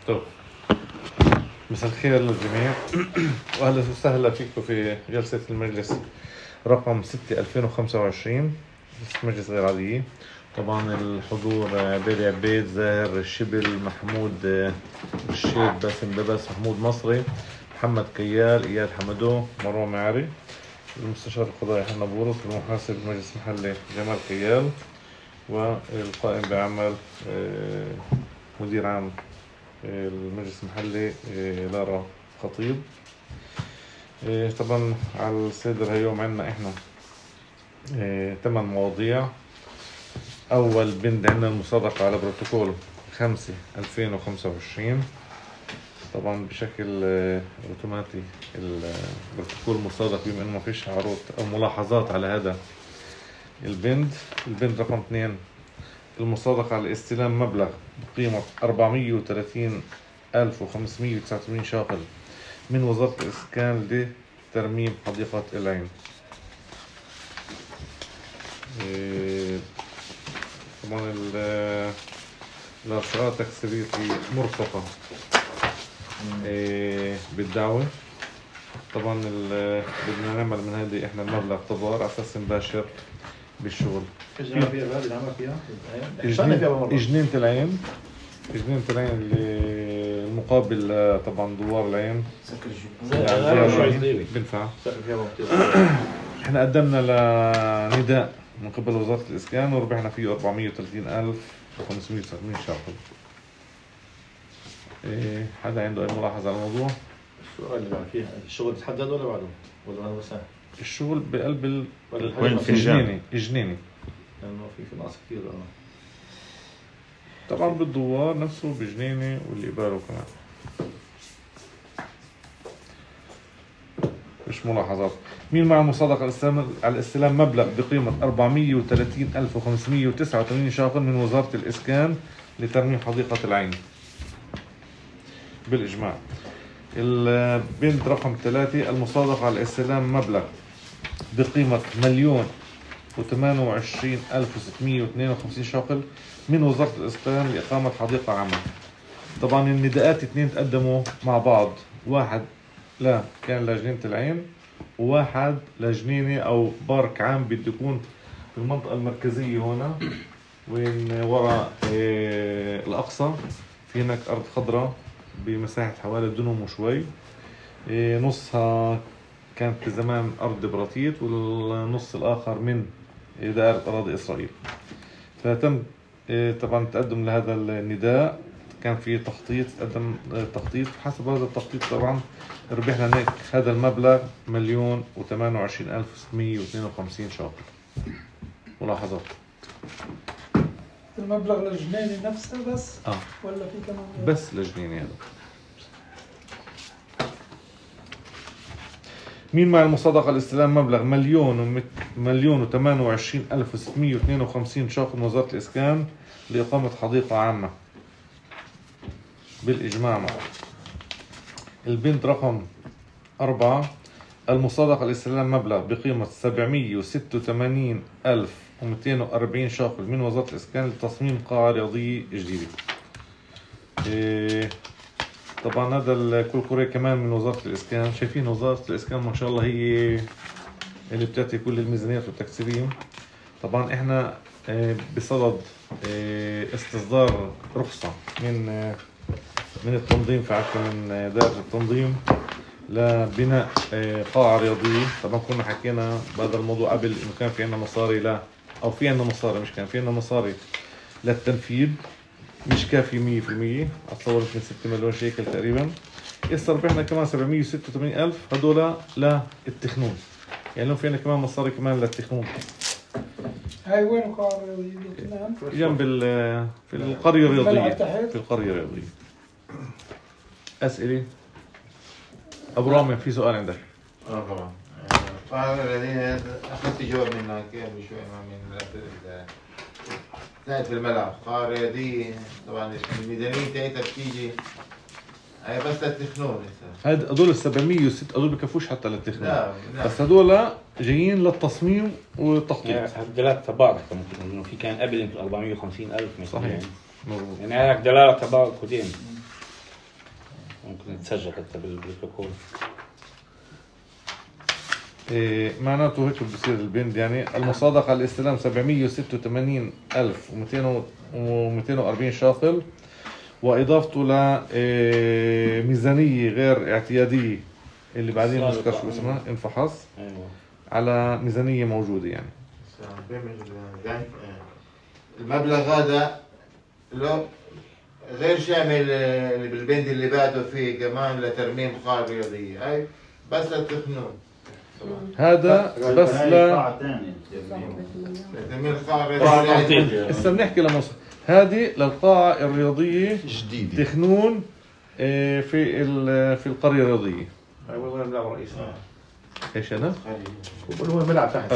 طب مساء الخير للجميع واهلا وسهلا فيكم في جلسة المجلس رقم 6/2025 مجلس غير عادية. طبعا الحضور بيلي عبيد، زاهر الشبل، محمود رشيد، باسم ببس، محمود مصري، محمد كيال، اياد حمدو، مروان معري، المستشار القضائي حنا بورس، المحاسب المجلس المحلي جمال كيال، والقائم بعمل مدير عام المجلس المحلي لارا خطيب. طبعا على الصدر هاليوم عنا احنا 8 مواضيع. اول بند عنا المصادقة على بروتوكول 5/2025. طبعا بشكل اوتوماتي البروتوكول مصادق بما انه ما فيش عروض او ملاحظات على هذا البند. البند رقم 2 المصادقة على استلام مبلغ بقيمة 430,589 شاقل من وزارة الإسكان لترميم حديقة العين. طبعا الأشغال التكسيرية مرفقة بالدعوة. طبعا بدنا نعمل من هذه احنا المبلغ تبار على اساس نباشر بالشغل. جنينة العين المقابل طبعا دوار العين بنفع. احنا قدمنا لنداء من قبل وزارة الإسكان وربحنا فيه 430,589 شاقل. حدا عنده أي ملاحظة على الموضوع؟ السؤال اللي بعد فيها الشغل تحدد ولا بعده؟ ولا هذا بس؟ الشغل بقلب وين في الجنينة لأنه في ناس كثير. طبعا بالدوار نفسه بجنينة واللي قباله كمان مش ملاحظات. مين مع المصادقة على الاستلام مبلغ بقيمة 430,589 شاقل من وزارة الإسكان لترميم حديقة العين بالإجماع. البند رقم 3 المصادقة على الاستلام مبلغ بقيمة 1,028,652 شاقل من وزارة الإسكان لإقامة حديقة عامة. طبعا النداءات 2 تقدموا مع بعض، واحد لا كان لجنينة العين وواحد لجنينة أو بارك عام بده يكون في المنطقة المركزية هنا وين وراء الأقصى. في هناك أرض خضراء بمساحة حوالي دنم وشوي، نصها كانت زمان أرض براتيت والنص الآخر من دائرة أراضي إسرائيل. فتم طبعا تقدم لهذا النداء، كان في تخطيط، تقدم تخطيط. حسب هذا التخطيط طبعا ربحنا هناك هذا المبلغ 1,028,652 شاقل. ملاحظات؟ المبلغ للجنينة نفسها بس؟ ولا في كمان؟ بس للجنينة هذا. مين مع المصادقة على استلام مبلغ 1,028,652 شاقل من وزارة الإسكان لإقامة حديقة عامة بالإجماع معه. البند رقم 4 المصادقة على استلام مبلغ بقيمة 786,240 شاقل من وزارة الإسكان لتصميم قاعة رياضية جديدة. طبعا هذا الكل كوري كمان من وزارة الإسكان. شايفين وزارة الإسكان ما شاء الله هي اللي بتعطي كل الميزانيات والتكسيرين. طبعا احنا بصدد استصدار رخصة من التنظيم من دائرة التنظيم لبناء قاعة رياضية. طبعا كنا حكينا بهذا الموضوع قبل انه كان في عنا مصاري او في عنا مصاري، مش كان في عنا مصاري للتنفيذ مش كافي 100%. اتصور من 6 مليون شيكل تقريبا. هسه ربحنا كمان 786,000 هدول للتخنون، يعني لو فينا كمان مصاري كمان للتخنون. هاي وين القاعة الرياضية؟ جنب في القرية الرياضية. في القرية الرياضية. أسئلة؟ أبو رامي في سؤال عندك؟ طبعا. القاعة الرياضية أخذت جواب منك قبل شوي من في الملعب. قاعة رياضية طبعا الميزانية تاعتها بتيجي هي بس للتخنون. هدول 706 هدول بكفوش حتى للتخنون. لا. بس هدول جايين للتصميم والتخطيط. يعني دلالة تبارك ممكن انه في كان قبل 450,000 صحيح. يعني هيك دلالة تبارك ودين. ممكن تسجل حتى بالبروتوكول. معناته هيك بصير البند يعني المصادقة على الاستلام 786,240 شاقل، وإضافته لميزانية غير اعتيادية اللي بعدين نذكر شو اسمها انفحص على ميزانية موجودة يعني. المبلغ هذا لو غير شامل اللي بالبند اللي بعده فيه كمان لترميم قاعة رياضية، هاي بس للتخنون. هذا بس لترميم قاعة رياضية. هسه بنحكي لمصر هذه للقاعة الرياضية جديدة تخنون في القرية الرياضية. هاي وين الملعب الرئيسي؟ ايش هذا؟ هو الملعب تحت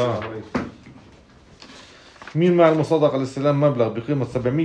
مين مع المصادقة على الاستلام مبلغ بقيمة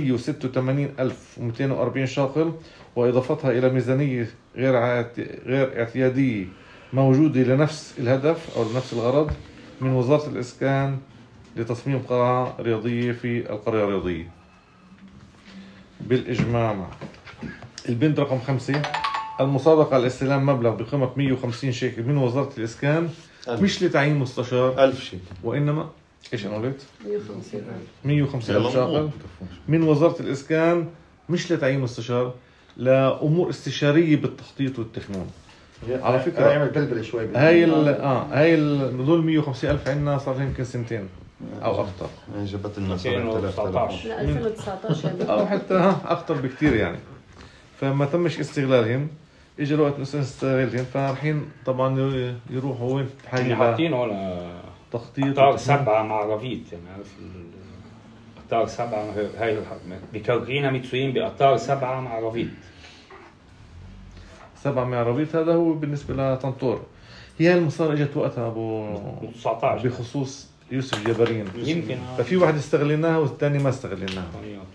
786,240 شاقل، وإضافتها إلى ميزانية غير اعتيادية موجودة لنفس الهدف أو لنفس الغرض من وزارة الإسكان لتصميم قاعة رياضية في القرية الرياضية بالإجماع. مع البند رقم 5 المصادقة على الاستلام مبلغ بقيمة 150 شيكل من وزارة الإسكان مش لتعيين مستشار 1000 شيكل، وإنما إيش أنا قلت؟ 150,000 شاقل من وزارة الإسكان مش لتعيين مستشار، لأمور استشارية بالتخطيط والتخنون. على فكرة يعمل بلبلة شوي هاي هذول 150,000 عندنا صار يمكن سنتين أو أكثر. جبت لنا 2019 لا 2019 أو حتى أكثر بكتير يعني. فما تمش استغلالهم، إجا الوقت نستغلهم، فالحين طبعا يروحوا وين يعني حاطين هون تخطيط قطار 7 مع رافيت. يعني عارف قطار 7 هاي بكركينها متسويين بقطار 7 مع رافيت. 7 مع رافيت هذا هو بالنسبة لطنطور. هي المصاري اجت وقتها ابو 19 بخصوص يوسف جبرين يمكن ففي واحد استغليناها والثاني ما استغليناها.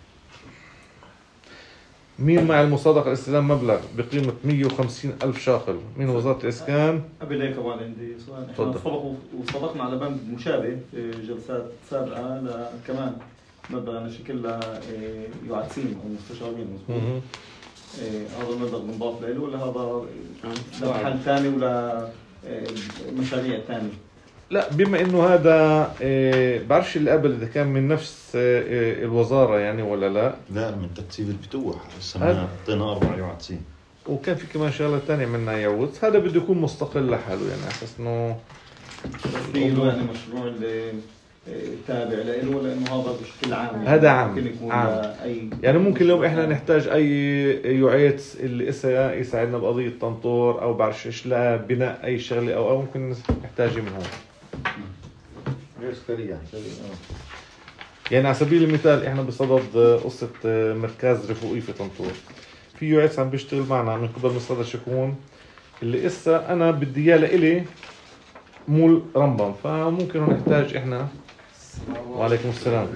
مين مع المصادقة الاستلام مبلغ بقيمة 150,000 شاقل من وزارة الإسكان؟ قبل هيك كمان عندي سؤال. احنا صدقنا على بند مشابه في جلسات سابقة كمان مبلغ أنا شكلها يعدسين أو مستشارين مظبوط. هذا المبلغ منضاف له ولا هذا لمحل ثاني ولا مشاريع ثانية؟ لا بما انه هذا بعرفش اللي قبل اذا كان من نفس الوزاره يعني ولا لا. لا من تكتيب الفتوح هسه اعطينا 4 يعدسين وكان في كمان شغله ثانيه منا يعوز. هذا بده يكون مستقل لحاله يعني اساس انه في يعني مشروع اللي تابع له ولا انه هذا بشكل عام يعني هذا عام ممكن يكون عام. اي يعني ممكن اليوم احنا نحتاج اي يعيد اللي يساعدنا بقضيه طنطور او بعرفش ايش لا بناء اي شغله او ممكن نحتاج من هون غير سكرية يعني على سبيل المثال احنا بصدد قصة مركز رفوقي في طنطور. في يعيس عم بيشتغل معنا من قبل مصدر شكون اللي اسا انا بدي اياه لإلي مول رمبم فممكن نحتاج احنا. وعليكم السلام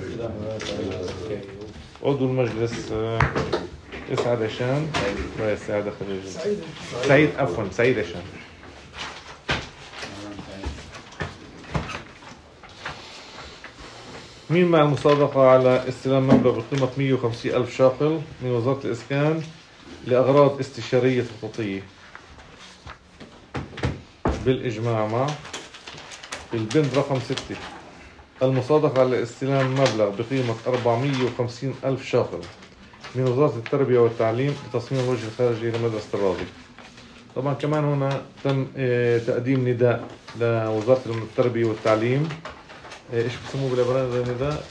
عضو المجلس اسعد هشام لا سعيد خليل سعيد عفوا سعيد هشام. مين مع المصادقة على استلام مبلغ بقيمة 150,000 شاقل من وزارة الإسكان لأغراض استشارية خططية بالإجماع مع البند رقم 6 المصادقة على استلام مبلغ بقيمة 450,000 شاقل من وزارة التربية والتعليم لتصميم الوجه الخارجي لمدرسة الراضي. طبعا كمان هنا تم تقديم نداء لوزارة التربية والتعليم ايش بسموه بالعبراني النداء؟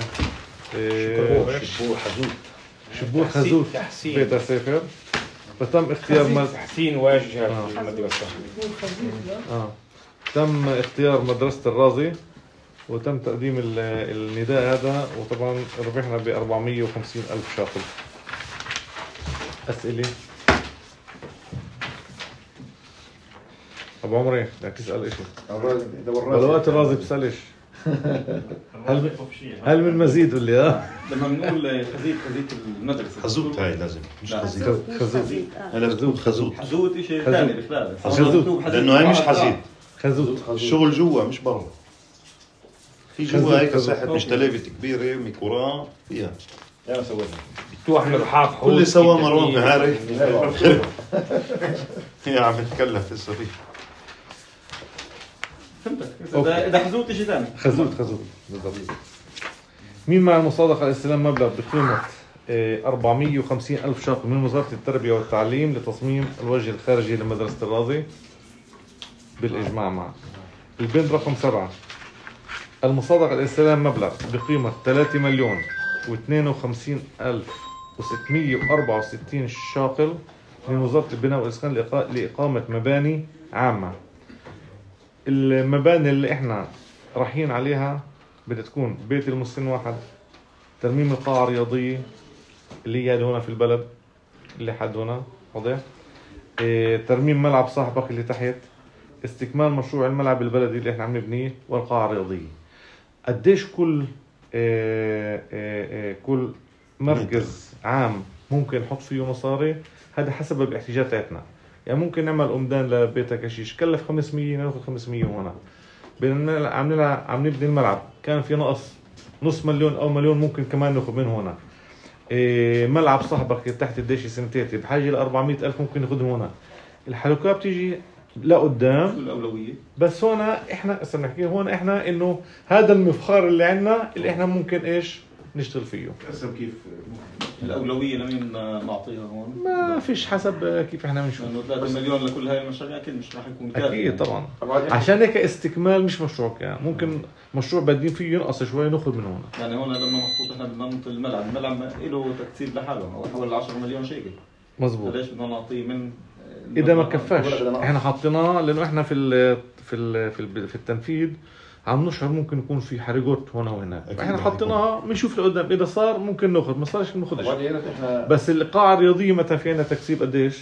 شبوه خازوق بيت السفر. فتم اختيار تحسين واجهة المدرسة. تم اختيار مدرسة الرازي وتم تقديم النداء هذا وطبعا ربحنا ب 450,000 شاقل. أسئلة؟ أبو عمري بدك تسأل إشي؟ ولا وقت الرازي بسألش؟ هل من مزيد ولا لما بنقول خزيت المدرسة خزوت هاي لازم مش خزيت خزوت خزوت شيء ثاني بخلاف خزوت لأنه هاي مش خزيت خزوت الشغل جوا مش برا. في جوا هيك ساحة مش تلافة كبيرة ميكورا فيها يا سوينا بتروح مرحاض حوت كل سوا مروان بهاري يا عم نتكلف لسه فيه. فهمتك. اذا حزوت شيء ثاني. خزوت بالضبط. مين مع المصادقة على استلام مبلغ بقيمة 450,000 شقة من وزارة التربية والتعليم لتصميم الوجه الخارجي لمدرسة الراضي بالإجماع معه. البند رقم 7 المصادقة على استلام مبلغ بقيمة 3,052,664 شاقل من وزارة البناء والإسكان لإقامة مباني عامة. المباني اللي احنا رايحين عليها بدها تكون بيت المسن واحد، ترميم القاعة الرياضية اللي هي هنا في البلد اللي حد هنا واضح، ترميم ملعب صاحبك اللي تحت، استكمال مشروع الملعب البلدي اللي احنا عم نبنيه، والقاعة الرياضية. قديش كل مركز عام ممكن نحط فيه مصاري؟ هذا حسب الاحتياجات تاعتنا. يعني ممكن نعمل أمدان لبيتك كشيش كلف 500 ناخذ 500 هنا. عم نبني الملعب كان في نقص نص مليون أو مليون ممكن كمان ناخذ منه هنا. ملعب صاحبك تحت الديشي سنتيتي بحاجة ل 400,000 ممكن ناخذهم هنا. الحركة بتيجي لقدام الأولوية. بس هنا احنا نحكي هون احنا انه هذا المفخار اللي عندنا اللي احنا ممكن ايش نشتغل فيه. حسب كيف الأولوية لمين نعطيها هون؟ ما فيش حسب كيف احنا بنشوف. لأنه 3 مليون لكل هاي المشاريع أكيد مش راح يكون كافي. اكيد طبعا. عشان هيك استكمال مش مشروع يعني ممكن مشروع بادين فيه ينقص شوي ناخذ من هون. يعني هون لما محطوط احنا بدنا ننطي الملعب له تكثيف لحاله هو حوالي 10 مليون شيكل. مزبوط. ليش بدنا نعطيه من اذا ما كفاش احنا حطيناه لانه احنا في التنفيذ عم نشعر ممكن يكون في حرقات هنا وهناك. احنا حطيناها بنشوف لقدام اذا صار ممكن ناخذ ما صارش ما ناخذش. بس القاعه الرياضيه متى في عندنا تكسيب قديش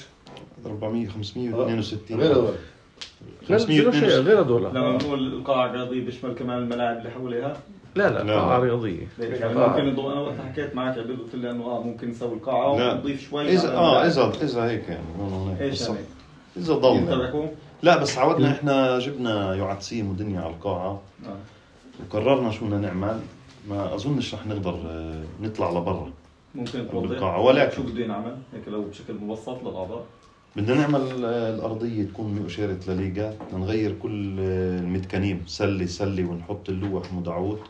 562 غير هذول. غير هذول. لما بنقول القاعه الرياضيه بيشمل كمان الملاعب اللي حواليها. لا قاعه رياضيه. يعني ممكن نضو انا وقت حكيت معك قلت لي انه ممكن نسوي القاعه ونضيف شوي اذا هيك يعني ايش يعني اذا ضل لا بس عودنا احنا جبنا يعتسيم ودنيا على القاعه وقررنا شو بدنا نعمل. ما اظنش رح نقدر نطلع لبرا ممكن بالقاعه ولكن شو بده ينعمل هيك لو بشكل مبسط للاعضاء. بدنا نعمل الارضيه تكون مؤشره لليغا، نغير كل المتكانيم سلي ونحط اللوح مدعوت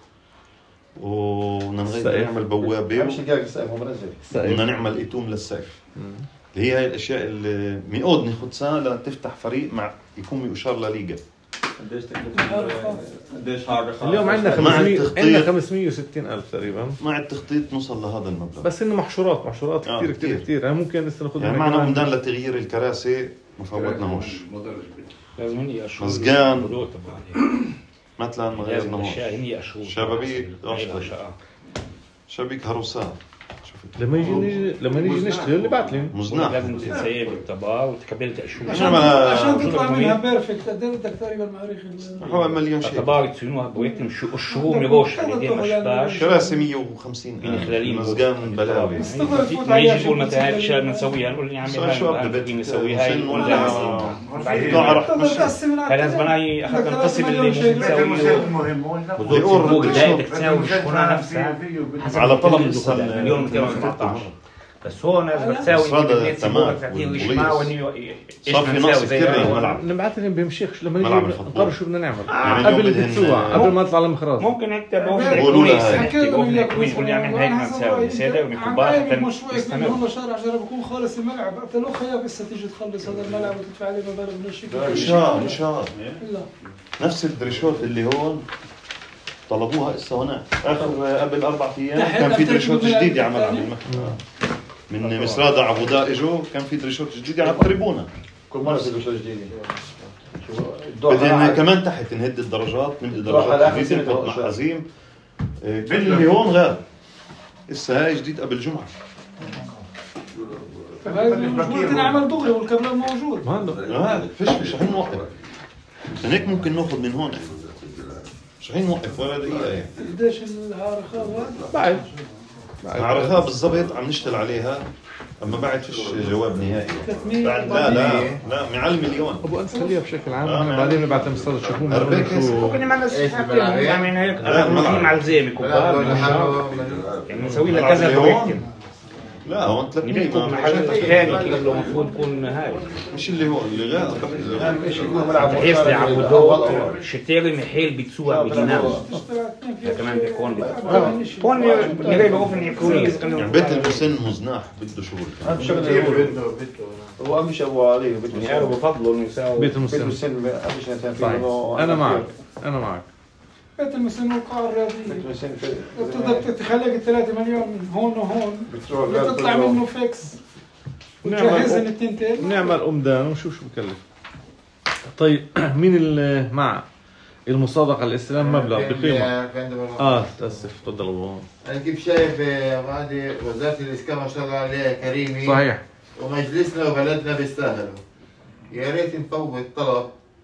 ونغير نعمل بوابه مش جاك السقف هو منزل بدنا نعمل ايتوم للسقف اللي هي الاشياء اللي ميقود ناخذ سنه لتفتح فريق مع يكون مؤشر لليغا. قديش هذا اليوم عندنا 560,000 تقريبا. مع التخطيط نوصل لهذا المبلغ بس انه محشورات كثير يعني ممكن ناخذ يعني معنا أمدان لتغيير الكراسي ما فوتناهوش. لازم هني اشهر مزقان مثلا ما غيرناهوش. هني اشهر شبابيك هروسات. لما نيجي نشتغل نبعث لهم مزناح لازم تسيب الطباع وتقبل اشهر عشان تطلع منها بيرفكت. بدك تقريبا معريخ حوالي مليون شيء. الطباع تسوينوها بويتم الشهور ميروش على دي مشباش كراسي 150 مزقان بلاوي. ما يجي يقول متى هاي الاشياء بدنا نسويها نقول يا عمي بدنا نسوي هاي لازم انا اخذت القسم اللي ممكن تسويه بزور بدايتك تساوي الشغلانه نفسها على طلب مليون 214 بس هون لازم تساوي صار في نقص كثير بالملعب. نبعث لهم بمشيخش لما نيجي نقرر شو بدنا نعمل قبل التسوع قبل ما نطلع المخراج. ممكن انت بقول لي اعمل هيك ما نساوي ساده ومكبات مشروع يكون شارع جرب يكون خالص الملعب انت لو خياب هسه تيجي تخلص هذا الملعب وتدفع عليه مبالغ من الشيء مش نفس الدريشوت اللي هون طلبوها هسه هناك اخر قبل 4 ايام كان في دريشوت جديده عملها من مسرادة عبوداء اجوا كان في دريشوت جديده على التريبونه. كل مره في دريشوت جديده بدنا كمان تحت نهد الدرجات من درجات جديده نحط محازيم كل اللي هون غير هسه هاي جديد قبل جمعه. ممكن نعمل دغري والكابلات موجود ما فيش رح نوقف هيك ممكن ناخذ من هون مش رح نوقف ولا دقيقه يعني. قديش العرخاء العرخاء بالضبط عم نشتغل عليها اما بعد فيش جواب نهائي 300 بعد لا مع المليون ابو انس خليها بشكل عام بعدين نبعث المستشار يشوفوا ممكن ما نعمل هيك مع الزيمه كبار يعني نسوي لنا كذا بروجكت. لا هون 300 محل ثاني اللي المفروض يكون هاي مش اللي هو اللي غير ايش يكون ملعب بحيث يعودوا شتيري محل بتسوق بدينامو كمان بيكون هون نلاقي بقوف كويس يعني بيت المسن مزناح بده شغل اهم شيء هو اهم شيء ابو علي يعني بفضلوا انه يساوي بيت المسن اهم شيء صحيح. انا معك بيت المسن والقاعة الرياضية تقدر تخلق 3 مليون هون وهون تطلع منه فيكس وتجهزن التنتين نعمل أمدان ونشوف شو بكلف. طيب مين اللي مع المصادقة على الاستلام مبلغ بقيمة تأسف تفضل أبو. أنا كيف شايف هذه وزارة الإسكان ما شاء الله عليها كريمة صحيح ومجلسنا وبلدنا بيستاهلوا. يا ريت نفوت طلب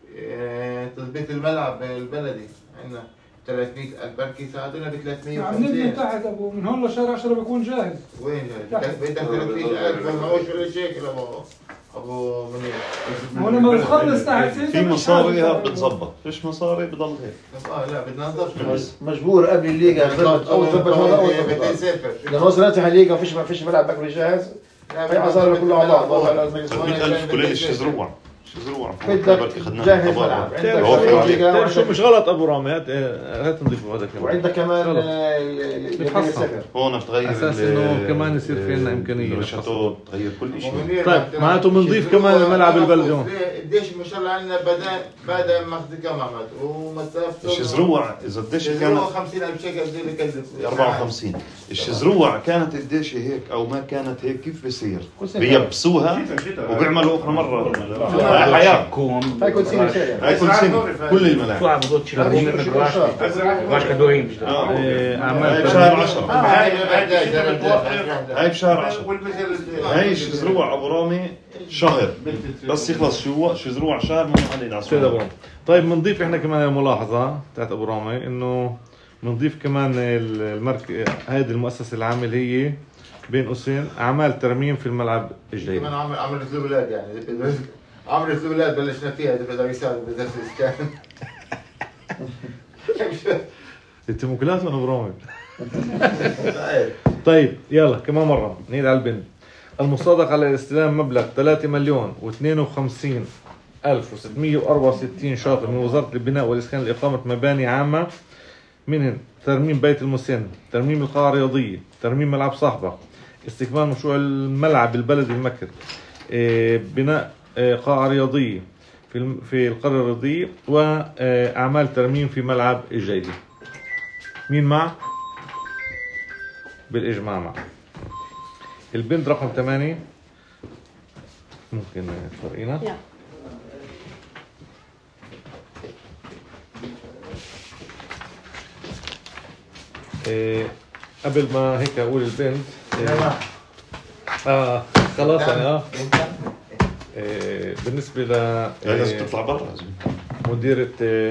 تثبيت الملعب البلدي عندنا 300,000 بركي يساعدونا ب 350. عم نبني تحت ابو من هون لشهر 10 بيكون جاهز. وين جاهز؟ بدك 300,000 ما هوش ولا شيء ابو منير. هو لما بتخلص تحت في مصاري بتظبط، فيش مصاري بضل هيك. لا بدنا نضبط مجبور قبل الليغا او تظبط هذا او اذا وصلت على الليغا فيش ملعب بكري جاهز هي مصاري كلها على بعض. 100,000 كل الشزروع بدك جاهز ملعب عندك شو مش غلط ابو رامي هات نضيفوا هذا كمان وعندك كمان السفر هون بتغير اساس انه كمان يصير في لنا امكانيه الشاتو تغير كل شيء. طيب معناته بنضيف كمان الملعب البلدي هون. الديش ما شاء الله عندنا بدا ماخذ كم عمد ومسافته الشزروع اذا الديش كان 50,000 شيكل زي اللي كذب 54 الشزروع كانت الديش هيك او ما كانت هيك كيف بصير؟ بيبسوها وبيعملوا اخرى مره حياكم هاي كل سنه كل سنه كل الملاعب شو عم بضل شي لابو من غاش كدورين هاي بشهر 10 هاي بشهر 10 هاي الشزروع ابو رامي شهر بس يخلص شزروع شهر ممنوع علينا عصفور. طيب بنضيف احنا كمان ملاحظه تاعت ابو رامي انه بنضيف كمان المركز هذه المؤسسه العامه اللي هي بين قوسين اعمال ترميم في الملعب الجديد. كمان عملت الاولاد يعني عملت الاولاد بلشنا فيها بدهم يساعدوا وزاره الاسكان. انت مكلات ولا ابو رامي؟ طيب يلا كمان مره نعيد على البند. المصادقة على الاستلام مبلغ 3,052,664 شاطر من وزارة البناء والإسكان لإقامة مباني عامة منهم ترميم بيت المسن، ترميم القاعة الرياضية، ترميم ملعب صاحبة، استكمال مشروع الملعب البلدي المكر، بناء قاعة رياضية في القرية الرياضية، وأعمال ترميم في ملعب الجيدي. مين مع؟ بالإجماع مع. البند رقم 8 ممكن تفرقينا؟ قبل ما هيك اقول البند خلاص انا بالنسبه ل لازم تطلع برا مديرة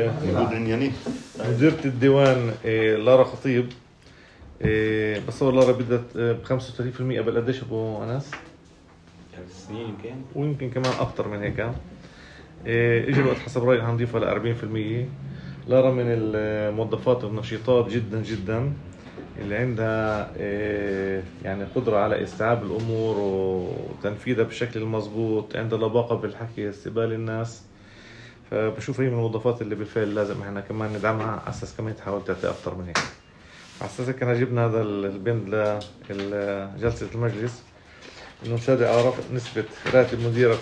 مديرة الديوان لارا خطيب بصور لارا بدها ب 35% قبل قديش ابو انس؟ سنين يمكن ويمكن كمان اكثر من هيك. اجى الوقت حسب رايي حنضيفها ل 40%. لارا من الموظفات والنشيطات جدا جدا اللي عندها يعني قدرة على استيعاب الامور وتنفيذها بشكل المضبوط، عندها لباقة بالحكي استقبال الناس، فبشوف هي من الموظفات اللي بالفعل لازم احنا كمان ندعمها على اساس كمان تحاول تعطي اكثر من هيك. على اساس كنا جبنا هذا البند لجلسة المجلس انه نشادي على رفع نسبة راتب مديرة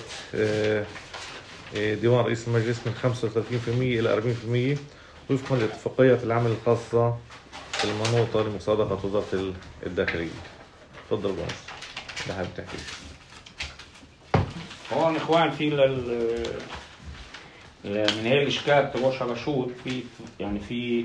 ديوان رئيس المجلس من 35% الى 40% وفقا لاتفاقيات العمل الخاصة المنوطة لمصادقة وزارة الداخلية. تفضل بونس ده حابب تحكي. هون اخوان في من هي الاشكال تبوش رشود في يعني في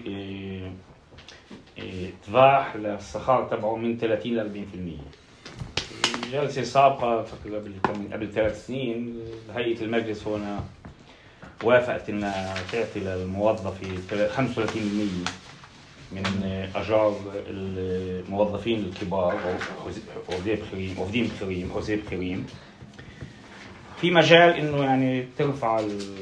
اتضاح للسخار تبعه من 30 ل 40%. جلسة سابقة قبل 3 سنين هيئة المجلس هنا وافقت انها تعطي للموظف 35% من أجار الموظفين الكبار وفديم كريم حسيب كريم في مجال إنه يعني ترفع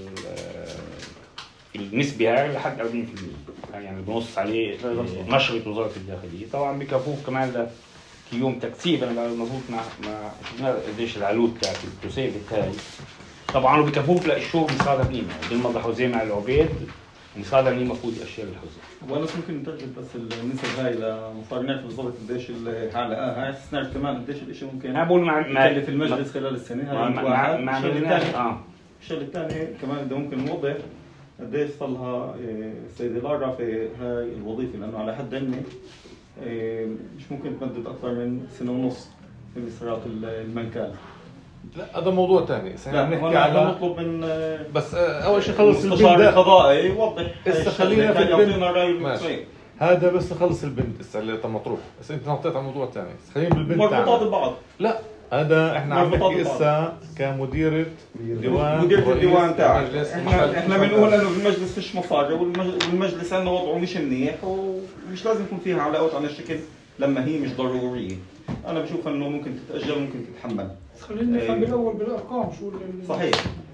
النسبة هاي لحد 40%، يعني بنص عليه نشرة وزارة الداخلية. طبعا بكفوف كمان ليوم تكثيف، أنا مضبوط مع قديش العلوت تاعت التسيب التالي طبعا، وبكفوف للشغل مصادر قيمة بالمضى حوزي مع العبيد ومصادر قيمة مفروض أشياء بالحوزي. وأنا ممكن نترجم بس النسب هاي لمصادر نعرف بالضبط قديش هاي نعرف كمان قديش الشيء ممكن يكلف المجلس خلال السنة. هاي الشغلة الثانية كمان إذا ممكن نوضح قديش صار لها السيدة لارا في هاي الوظيفة، لأنه على حد علمي مش ممكن تمدد أكثر من سنة ونص في مسارات المنكال. لا هذا موضوع ثاني. لا نحكي على نطلب من بس أول شيء خلص المستشار القضائي يوضح. خلينا في يعطينا رأي المسؤول. هذا بس خلص البنت اللي مطروح، بس أنت نطيت على موضوع ثاني. خلينا بالبنت مربوطات ببعض. لا هذا احنا عم نحكي هسه كمديرة الديوان تاعك. احنا بنقول انه بالمجلس فيش مصادر، والمجلس عندنا وضعه مش منيح ومش لازم يكون فيها علاقات على الشكل لما هي مش ضروريه. انا بشوف انه ممكن تتاجل ممكن تتحمل. خلينا نفهم بالاول بالارقام شو صحيح.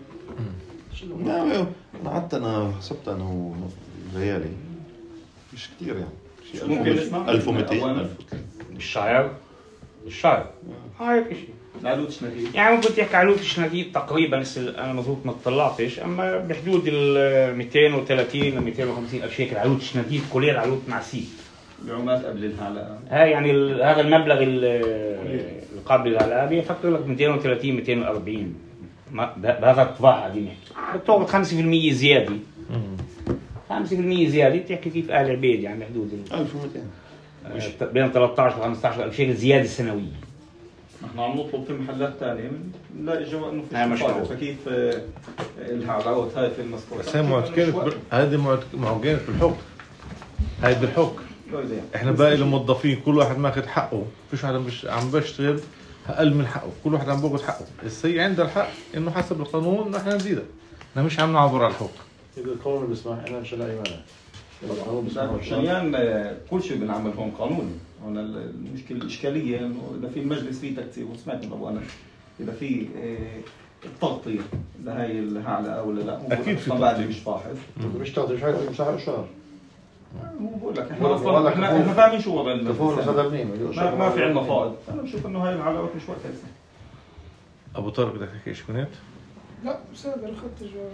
حتى انا حسبت انا وليالي مش كثير يعني شيء ممكن نسمع 1200 بالشهر هاي شيء العلوت الشناديد، يعني ممكن تحكي علوت الشناديد تقريبا انا مضبوط ما طلعتش، اما بحدود ال 230 ل 250 الف شيكل علوت الشناديد كلها العلوت مع سي العملات قبل الهلاء. هاي يعني هذا المبلغ القابل للهلاء بيفكر لك 230 240 بهذا الطباع قاعدين نحكي. بتاخذ 5% زياده 5% زياده تحكي كيف اهل العبيد يعني بحدود 1200 بين 13 و 15 الف شيكل زياده سنويه. نحن عم نطلب في محلات ثانيه بنلاقي جوا انه في مشروع، فكيف العلاقات هاي في المذكور. بس هي معتقلت هذه معجنت بالحكم. هاي بالحكم. احنا باقي الموظفين كل واحد ماخذ حقه، فيش واحد مش عم بيشتغل اقل من حقه، كل واحد عم بياخذ حقه. السي عنده الحق انه حسب القانون نحن نزيدها، احنا مش عم نعبر على الحكم. اذا القانون بيسمح احنا مش لاقي مانع. القانون بيسمح عشان كل شيء بنعمل هون قانوني. هون المشكله الاشكاليه انه اذا في المجلس فيه تكثير، وسمعت من ابو انس اذا في التغطيه لهي الهعلقه ولا لا. اكيد في بعد مش فاحص مش تغطيه مش هيك مساحه الشهر. مو بقول لك احنا اصلا احنا فاهمين شو وضع ما في عندنا فائض. انا بشوف انه هاي العلاقات مش وقتها. ابو طارق بدك تحكي شي كنت؟ لا مساعد اخذت الجواب.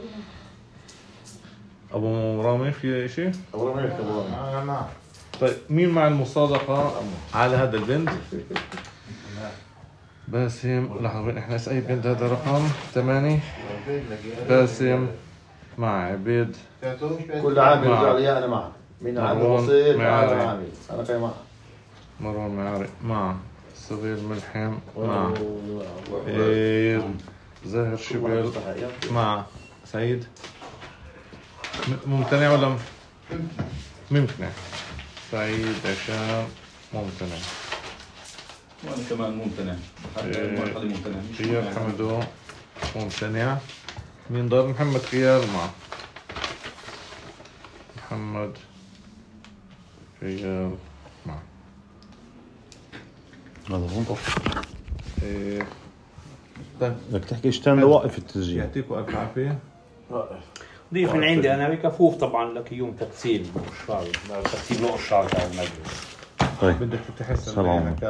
ابو رامي في شيء؟ ابو رامي يحكي ابو رامي. انا معك. طيب مين مع المصادقة على هذا البند؟ باسم لحظة احنا اي بند هذا رقم 8 باسم مع عبيد كل عام يرجع لي انا معك. مين عامل وسيط انا عامل انا كاي معك. مروان معاري مع صغير ملحم مع زاهر شبل مع سعيد. ممتنع ولا ممتنع؟ سعيد عشان ممتنع. وانا كمان ممتنع. المرحله ممتنع. خيار حمدو ممتنع. مين ضل؟ محمد خيار مع محمد خيار مع هذا هون. طيب بدك تحكي اشتان لوقف التسجيل. يعطيكم الف عافيه. ضيف من عندي انا بكفوف طبعا لك يوم تقسيم الشعر تقسيم نوع الشعر تاع المجلس. طيب بدك تحس